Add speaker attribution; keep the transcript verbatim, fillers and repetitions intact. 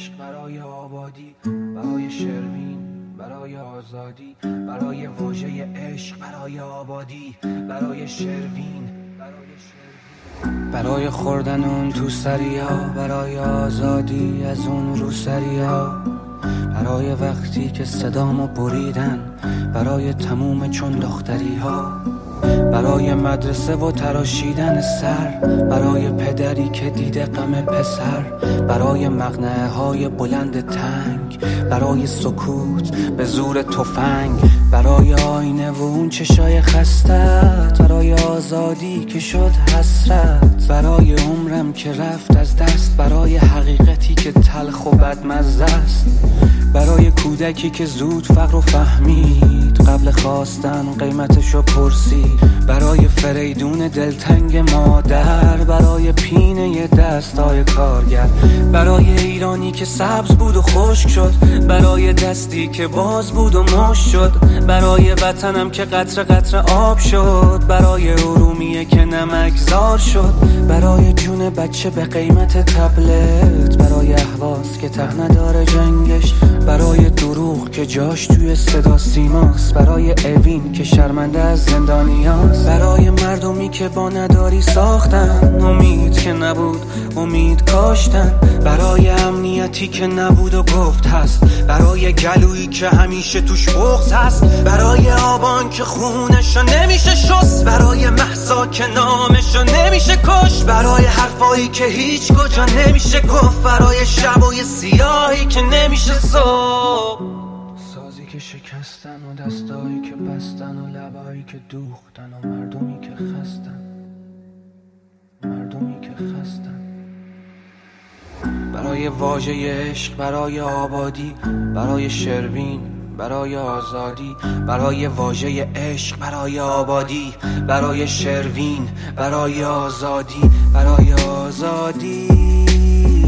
Speaker 1: عشق برای آبادی، برای شروین، برای آزادی، برای واژه عشق برای آبادی، برای شروین، برای شروین، برای خوردن اون تو سریا، برای آزادی از اون رو سریا، برای وقتی که صدامو بریدن، برای تموم چون دختری ها، برای مدرسه و تراشیدن سر، برای پدری که دیده غم پسر، برای مقنعه های بلند تنگ، برای سکوت به زور تفنگ، برای آینه و اون چشای خستت، برای آزادی که شد حسرت، برای عمرم که رفت از دست، برای حقیقتی که تلخ و بدمزه است، برای کودکی که زود فقر و فهمید، قبل خواستن قیمتشو پرسید، برای فریدون دلتنگ مادر، برای پینه دستای کارگر، برای ایرانی که سبز بود و خشک شد، برای دستی که باز بود و مشت شد، برای وطنم که قطره قطره آب شد، برای ارومیه که نمکزار شد، برای جون بچه به قیمت تبلت، برای اهواز که ته نداره جنگش، برای دروغ که جاش توی صدا سیماست، برای اوین که شرمنده از زندانیاست، برای مردمی که با نداری ساختن، امید که نبود امید کاشتن، برای امنیتی که نبود و گفت هست، برای گلویی که همیشه توش بغض هست، برای آبان که خونشو نمیشه شست، برای مهسا که نامشو نمیشه کشت، برای حرفایی که هیچ کجا نمیشه گفت، برای شبای سیاهی که نمیشه صبح، سازی که شکستن و دستایی که بستن و لبایی که دوختن و مردمی که خستن، مردمی که خستن، برای واژه عشق برای آبادی، برای شروین، برای آزادی، برای واژه عشق برای آبادی، برای شروین، برای آزادی، برای آزادی.